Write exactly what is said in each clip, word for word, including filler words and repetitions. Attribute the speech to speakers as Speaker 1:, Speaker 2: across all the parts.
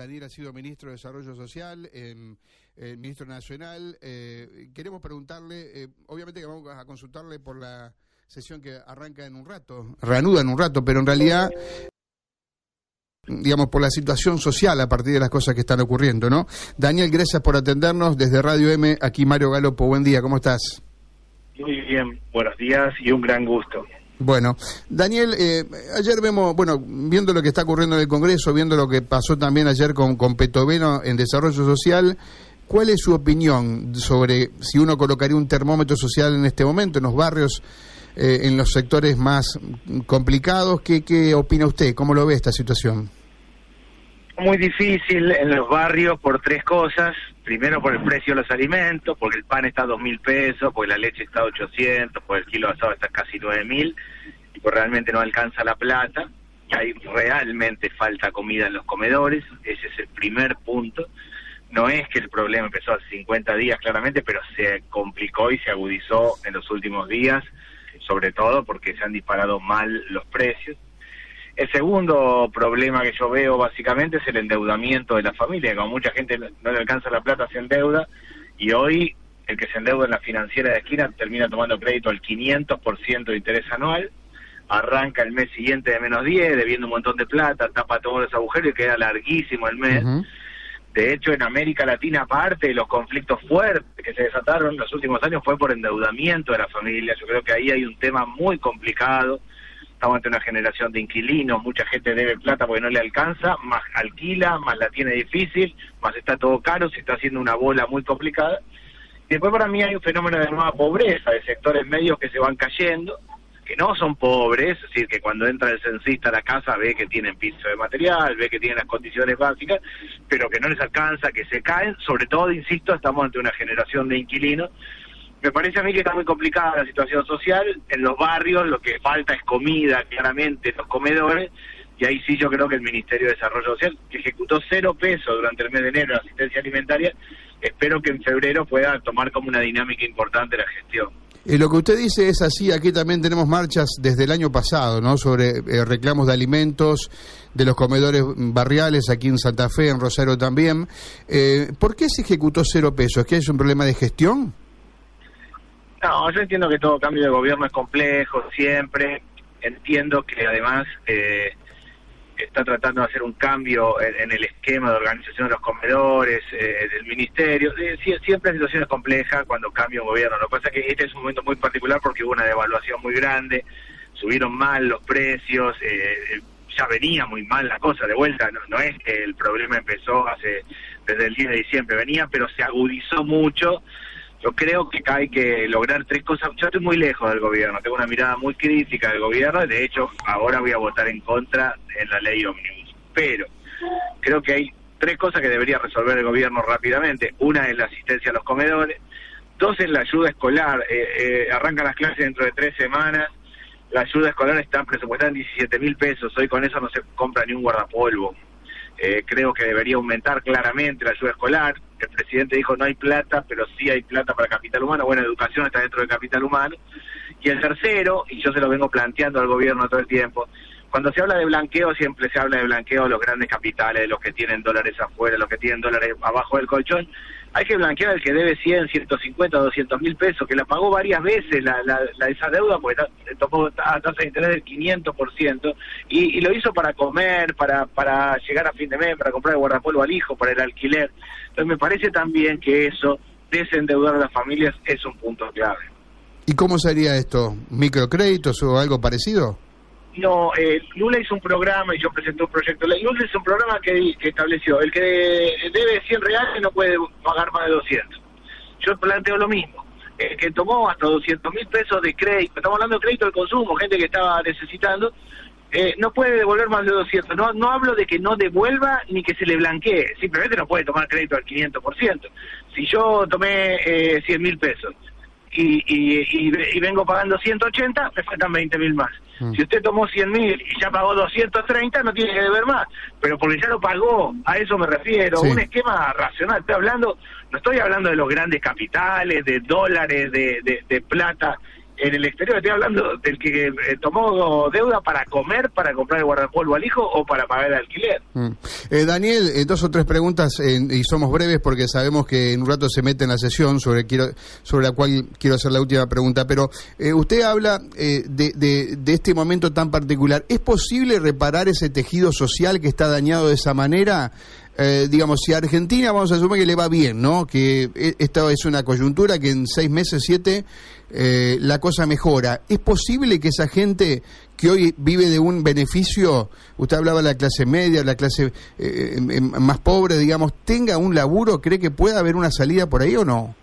Speaker 1: Daniel ha sido ministro de Desarrollo Social, eh, eh, ministro nacional. Eh, queremos preguntarle, eh, obviamente que vamos a consultarle por la sesión que arranca en un rato, reanuda en un rato, pero en realidad, digamos, por la situación social a partir de las cosas que están ocurriendo, ¿no? Daniel, gracias por atendernos desde Radio M, aquí Mario Galopo, buen día, ¿cómo estás?
Speaker 2: Muy bien, buenos días y un gran gusto.
Speaker 1: Bueno, Daniel, eh, ayer vemos, bueno, viendo lo que está ocurriendo en el Congreso, viendo lo que pasó también ayer con, con Petoveno en Desarrollo Social, ¿cuál es su opinión sobre si uno colocaría un termómetro social en este momento, en los barrios, eh, en los sectores más complicados? ¿Qué, qué opina usted? ¿Cómo lo ve esta situación?
Speaker 2: Muy difícil en los barrios por tres cosas. Primero, por el precio de los alimentos, porque el pan está a dos mil pesos, porque la leche está a ochocientos, porque el kilo de asado está casi nueve mil, y pues realmente no alcanza la plata, y hay realmente falta comida en los comedores. Ese es el primer punto. No es que el problema empezó hace cincuenta días, claramente, pero se complicó y se agudizó en los últimos días, sobre todo porque se han disparado mal los precios. El segundo problema que yo veo básicamente es el endeudamiento de la familia. Como mucha gente no le alcanza la plata, se endeuda, y hoy el que se endeuda en la financiera de esquina termina tomando crédito al quinientos por ciento de interés anual, arranca el mes siguiente de menos diez, debiendo un montón de plata, tapa todos los agujeros y queda larguísimo el mes. Uh-huh. De hecho, en América Latina, aparte de los conflictos fuertes que se desataron en los últimos años, fue por endeudamiento de la familia. Yo creo que ahí hay un tema muy complicado. Estamos ante una generación de inquilinos, mucha gente debe plata porque no le alcanza, más alquila, más la tiene difícil, más está todo caro, se está haciendo una bola muy complicada. Y después para mí hay un fenómeno de nueva pobreza, de sectores medios que se van cayendo, que no son pobres, es decir, que cuando entra el censista a la casa ve que tienen piso de material, ve que tienen las condiciones básicas, pero que no les alcanza, que se caen. Sobre todo, insisto, estamos ante una generación de inquilinos. Me parece a mí que está muy complicada la situación social. En los barrios lo que falta es comida, claramente, en los comedores, y ahí sí yo creo que el Ministerio de Desarrollo Social, que ejecutó cero pesos durante el mes de enero en asistencia alimentaria, espero que en febrero pueda tomar como una dinámica importante la gestión.
Speaker 1: Eh, lo que usted dice es así. Aquí también tenemos marchas desde el año pasado, ¿no?, sobre eh, reclamos de alimentos, de los comedores barriales, aquí en Santa Fe, en Rosario también. Eh, ¿Por qué se ejecutó cero pesos? ¿Es que es un problema de gestión?
Speaker 2: No, yo entiendo que todo cambio de gobierno es complejo, siempre. Entiendo que además eh, está tratando de hacer un cambio en, en el esquema de organización de los comedores, eh, del ministerio. Eh, siempre hay situaciones complejas cuando cambia un gobierno. Lo que pasa es que este es un momento muy particular porque hubo una devaluación muy grande, subieron mal los precios, eh, ya venía muy mal la cosa de vuelta. No, no es que el problema empezó hace desde el diez de diciembre, venía, pero se agudizó mucho. Yo creo que hay que lograr tres cosas. Yo estoy muy lejos del gobierno, tengo una mirada muy crítica del gobierno, de hecho ahora voy a votar en contra en la ley ómnibus, pero creo que hay tres cosas que debería resolver el gobierno rápidamente. Una es la asistencia a los comedores, dos es la ayuda escolar. eh, eh, arrancan las clases dentro de tres semanas, la ayuda escolar está presupuestada en diecisiete mil pesos, hoy con eso no se compra ni un guardapolvo. Eh, creo que debería aumentar claramente la ayuda escolar. El presidente dijo no hay plata, pero sí hay plata para capital humano. Bueno, educación está dentro del capital humano. Y el tercero, y yo se lo vengo planteando al gobierno todo el tiempo, cuando se habla de blanqueo, siempre se habla de blanqueo de los grandes capitales, de los que tienen dólares afuera, los que tienen dólares abajo del colchón. Hay que blanquear al que debe cien, ciento cincuenta, doscientos mil pesos, que la pagó varias veces la, la, la esa deuda, porque tomó a tasa de interés del quinientos por ciento, y, y lo hizo para comer, para para llegar a fin de mes, para comprar el guardapolvo al hijo, para el alquiler. Entonces me parece también que eso, desendeudar a las familias, es un punto clave.
Speaker 1: ¿Y cómo sería esto? ¿Microcréditos o algo parecido?
Speaker 2: No, eh, Lula hizo un programa y yo presenté un proyecto. Lula hizo un programa que, que estableció, el que debe cien reales no puede pagar más de doscientos. Yo planteo lo mismo, el que tomó hasta doscientos mil pesos de crédito, estamos hablando de crédito de consumo, gente que estaba necesitando, eh, no puede devolver más de doscientos. No, no hablo de que no devuelva ni que se le blanquee, simplemente no puede tomar crédito al quinientos por ciento. Si yo tomé eh, cien mil pesos y, y, y, y vengo pagando ciento ochenta, me faltan veinte mil más. Mm. Si usted tomó cien mil y ya pagó doscientos treinta, no tiene que deber más, pero porque ya lo pagó, a eso me refiero. Sí. Un esquema racional. Estoy hablando, no estoy hablando de los grandes capitales, de dólares, de, de, de plata en el exterior. Estoy hablando del que eh, tomó deuda para comer, para comprar el guardapolvo al hijo o para pagar el alquiler.
Speaker 1: Mm. Eh, Daniel, eh, dos o tres preguntas eh, y somos breves porque sabemos que en un rato se mete en la sesión sobre quiero sobre la cual quiero hacer la última pregunta, pero eh, usted habla eh, de, de, de este momento tan particular. ¿Es posible reparar ese tejido social que está dañado de esa manera? Eh, digamos, si a Argentina vamos a asumir que le va bien, ¿no? Que esta es una coyuntura que en seis meses, siete, eh, la cosa mejora. ¿Es posible que esa gente que hoy vive de un beneficio, usted hablaba de la clase media, la clase eh, más pobre, digamos, tenga un laburo? ¿Cree que pueda haber una salida por ahí o no?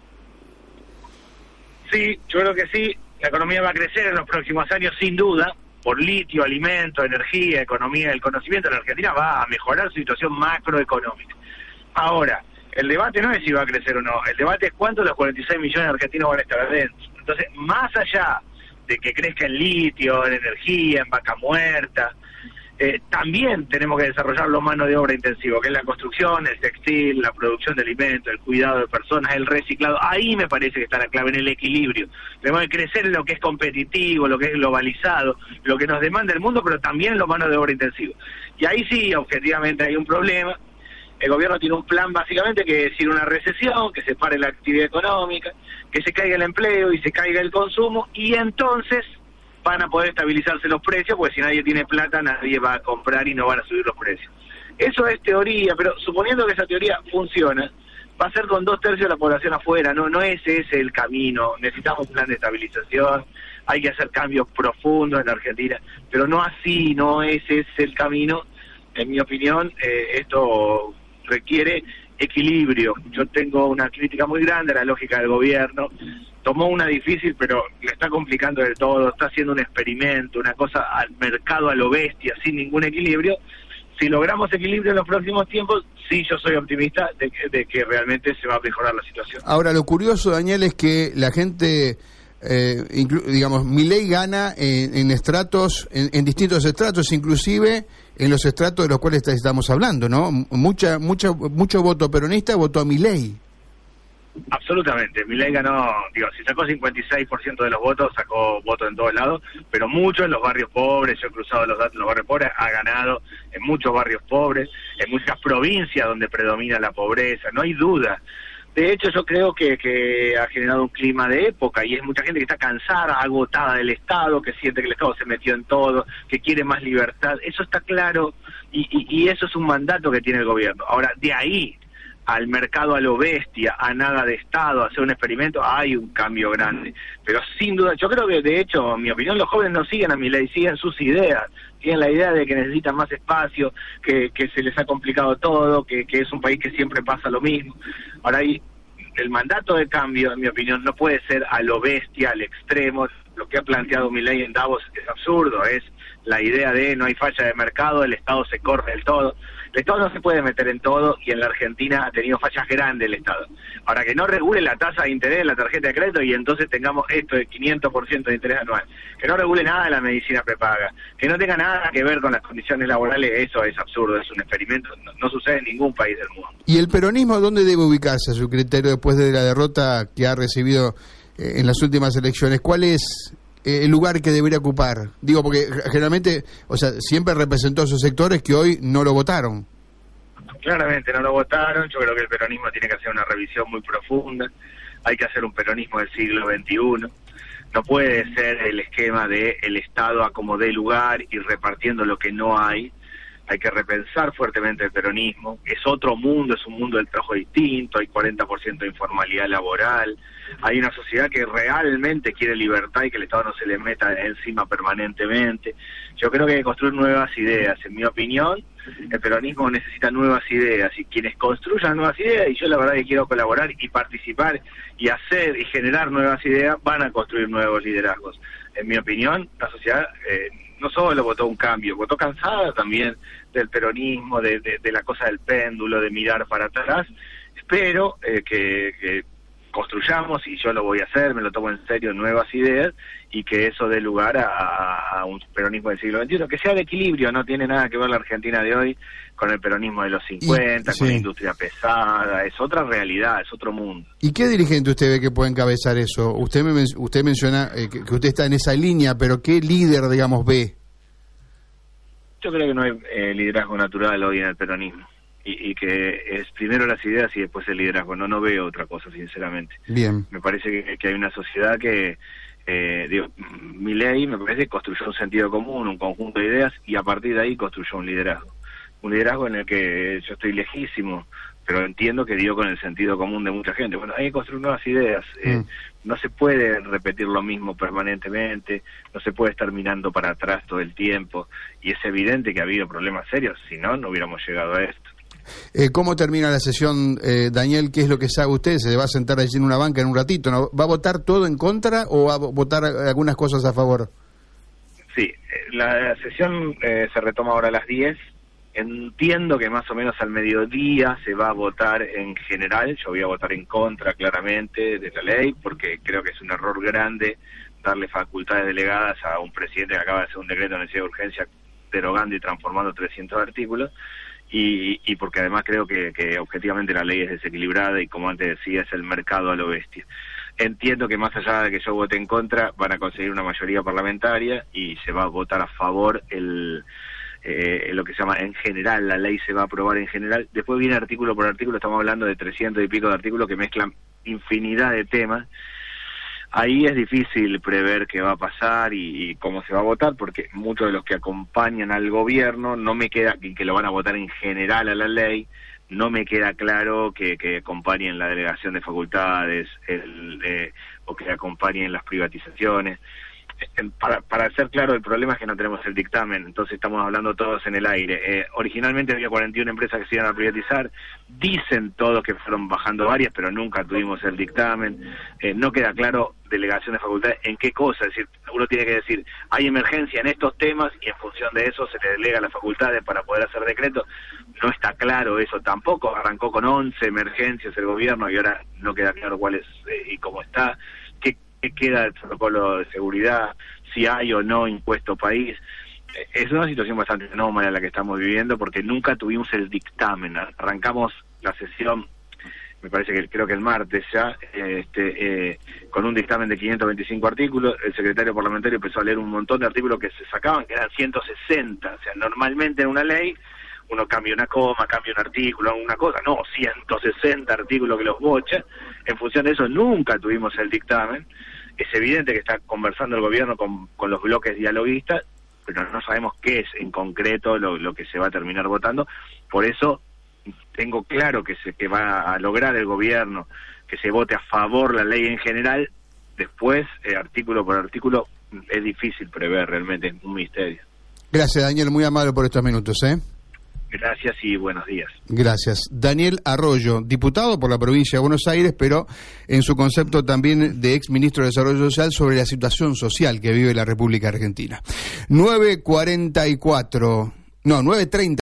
Speaker 2: Sí, yo creo que sí. La economía va a crecer en los próximos años, sin duda. Por litio, alimentos, energía, economía, el conocimiento, la Argentina va a mejorar su situación macroeconómica. Ahora, el debate no es si va a crecer o no, el debate es cuántos de los cuarenta y seis millones de argentinos van a estar adentro. Entonces, más allá de que crezca en litio, en energía, en vaca muerta, eh, también tenemos que desarrollar lo mano de obra intensivo, que es la construcción, el textil, la producción de alimentos, el cuidado de personas, el reciclado. Ahí me parece que está la clave, en el equilibrio. Tenemos que crecer en lo que es competitivo, lo que es globalizado, lo que nos demanda el mundo, pero también en lo mano de obra intensivo. Y ahí sí, objetivamente, hay un problema. El gobierno tiene un plan básicamente que es ir a una recesión, que se pare la actividad económica, que se caiga el empleo y se caiga el consumo, y entonces van a poder estabilizarse los precios, porque si nadie tiene plata, nadie va a comprar y no van a subir los precios. Eso es teoría, pero suponiendo que esa teoría funciona, va a ser con dos tercios de la población afuera. No, no ese es el camino. Necesitamos un plan de estabilización, hay que hacer cambios profundos en la Argentina, pero no así, no ese es el camino. En mi opinión, eh, esto requiere equilibrio. Yo tengo una crítica muy grande a la lógica del gobierno. Tomó una difícil, pero le está complicando del todo, está haciendo un experimento, una cosa al mercado a lo bestia, sin ningún equilibrio. Si logramos equilibrio en los próximos tiempos, sí, yo soy optimista de que, de que realmente se va a mejorar la situación.
Speaker 1: Ahora, lo curioso, Daniel, es que la gente, eh, inclu- digamos, Milei gana en, en estratos, en, en distintos estratos, inclusive en los estratos de los cuales estamos hablando, ¿no? Mucha, mucha, mucho voto peronista votó a Milei.
Speaker 2: Absolutamente, Milei ganó, digo, si sacó cincuenta y seis por ciento de los votos, sacó votos en todos lados, pero mucho en los barrios pobres. Yo he cruzado los datos en los barrios pobres, ha ganado en muchos barrios pobres, en muchas provincias donde predomina la pobreza, no hay duda. De hecho, yo creo que, que ha generado un clima de época, y es mucha gente que está cansada, agotada del Estado, que siente que el Estado se metió en todo, que quiere más libertad. Eso está claro, y, y, y eso es un mandato que tiene el gobierno. Ahora, de ahí al mercado a lo bestia, a nada de Estado, a hacer un experimento, hay un cambio grande. Pero sin duda, yo creo que de hecho, en mi opinión, los jóvenes no siguen a Milei, siguen sus ideas, tienen la idea de que necesitan más espacio, que, que se les ha complicado todo, que, que es un país que siempre pasa lo mismo. Ahora, ahí, el mandato de cambio, en mi opinión, no puede ser a lo bestia, al extremo. Lo que ha planteado Milei en Davos es absurdo, es la idea de no hay falla de mercado, el Estado se corre del todo. El Estado no se puede meter en todo, y en la Argentina ha tenido fallas grandes el Estado. Ahora, que no regule la tasa de interés de la tarjeta de crédito y entonces tengamos esto de quinientos por ciento de interés anual. Que no regule nada de la medicina prepaga. Que no tenga nada que ver con las condiciones laborales, eso es absurdo, es un experimento. No, no sucede en ningún país del mundo.
Speaker 1: ¿Y el peronismo dónde debe ubicarse a su criterio después de la derrota que ha recibido eh, en las últimas elecciones? ¿Cuál es el lugar que debería ocupar? Digo, porque generalmente, o sea, siempre representó a esos sectores que hoy no lo votaron.
Speaker 2: Claramente no lo votaron. Yo creo que el peronismo tiene que hacer una revisión muy profunda. Hay que hacer un peronismo del siglo veintiuno. No puede ser el esquema de el Estado a como dé lugar y repartiendo lo que no hay. Hay que repensar fuertemente el peronismo. Es otro mundo, es un mundo del trabajo distinto, hay cuarenta por ciento de informalidad laboral, hay una sociedad que realmente quiere libertad y que el Estado no se le meta encima permanentemente. Yo creo que hay que construir nuevas ideas. En mi opinión, el peronismo necesita nuevas ideas, y quienes construyan nuevas ideas, y yo la verdad que quiero colaborar y participar y hacer y generar nuevas ideas, van a construir nuevos liderazgos. En mi opinión, la sociedad eh, no solo votó un cambio, votó cansada también del peronismo, de, de, de la cosa del péndulo, de mirar para atrás. Espero eh, que, que construyamos, y yo lo voy a hacer, me lo tomo en serio, nuevas ideas, y que eso dé lugar a, a un peronismo del siglo veintiuno, que sea de equilibrio. No tiene nada que ver la Argentina de hoy con el peronismo de los cincuenta,
Speaker 1: y,
Speaker 2: con
Speaker 1: sí.
Speaker 2: la industria pesada, es otra realidad, es otro mundo.
Speaker 1: ¿Y qué dirigente usted ve que puede encabezar eso? Usted me usted menciona eh, que, que usted está en esa línea, pero ¿qué líder, digamos, ve?
Speaker 2: Yo creo que no hay eh, liderazgo natural hoy en el peronismo. Y, y que es primero las ideas y después el liderazgo. No no veo otra cosa, sinceramente.
Speaker 1: Bien.
Speaker 2: Me parece que, que hay una sociedad que, eh, digo, Milei me parece que construyó un sentido común, un conjunto de ideas, y a partir de ahí construyó un liderazgo. Un liderazgo en el que yo estoy lejísimo, pero entiendo que dio con el sentido común de mucha gente. Bueno, hay que construir nuevas ideas. Mm. Eh, no se puede repetir lo mismo permanentemente, no se puede estar mirando para atrás todo el tiempo, y es evidente que ha habido problemas serios, si no, no hubiéramos llegado a esto.
Speaker 1: Eh, ¿Cómo termina la sesión, eh, Daniel? ¿Qué es lo que sabe usted? ¿Se va a sentar allí en una banca en un ratito? ¿No? ¿Va a votar todo en contra o va a votar algunas cosas a favor?
Speaker 2: Sí, la sesión eh, se retoma ahora a las diez. Entiendo que más o menos al mediodía se va a votar en general. Yo voy a votar en contra claramente de la ley, porque creo que es un error grande darle facultades delegadas a un presidente que acaba de hacer un decreto de necesidad de urgencia derogando y transformando trescientos artículos. Y, y porque además creo que, que objetivamente la ley es desequilibrada y, como antes decía, es el mercado a lo bestia. Entiendo que más allá de que yo vote en contra, van a conseguir una mayoría parlamentaria y se va a votar a favor el eh, lo que se llama en general, la ley se va a aprobar en general. Después viene artículo por artículo, estamos hablando de trescientos y pico de artículos que mezclan infinidad de temas. Ahí es difícil prever qué va a pasar y, y cómo se va a votar, porque muchos de los que acompañan al gobierno no me queda, y que lo van a votar en general a la ley, no me queda claro que, que acompañen la delegación de facultades el, eh, o que acompañen las privatizaciones. Para, para ser claro, el problema es que no tenemos el dictamen, entonces estamos hablando todos en el aire. Eh, originalmente había cuarenta y una empresas que se iban a privatizar, dicen todos que fueron bajando varias, pero nunca tuvimos el dictamen. Eh, no queda claro delegación de facultades en qué cosa, es decir, uno tiene que decir, hay emergencia en estos temas y en función de eso se le delega a las facultades para poder hacer decretos. No está claro eso tampoco, arrancó con once emergencias el gobierno y ahora no queda claro cuál es eh, y cómo está. ¿Qué ¿Qué queda del protocolo de seguridad? Si hay o no impuesto país. Es una situación bastante anómala la que estamos viviendo, porque nunca tuvimos el dictamen. Arrancamos la sesión, me parece que creo que el martes ya, este, eh, con un dictamen de quinientos veinticinco artículos. El secretario parlamentario empezó a leer un montón de artículos que se sacaban, que eran ciento sesenta. O sea, normalmente en una ley uno cambia una coma, cambia un artículo, una cosa. No, ciento sesenta artículos que los bocha. En función de eso nunca tuvimos el dictamen. Es evidente que está conversando el gobierno con, con los bloques dialoguistas, pero no sabemos qué es en concreto lo, lo que se va a terminar votando. Por eso tengo claro que se que va a lograr el gobierno que se vote a favor la ley en general. Después, eh, artículo por artículo, es difícil prever, realmente, es un misterio.
Speaker 1: Gracias, Daniel, muy amable por estos minutos, ¿eh?
Speaker 2: Gracias y buenos días.
Speaker 1: Gracias. Daniel Arroyo, diputado por la provincia de Buenos Aires, pero en su concepto también de ex ministro de Desarrollo Social, sobre la situación social que vive la República Argentina. nueve cuarenta y cuatro, no, nueve treinta.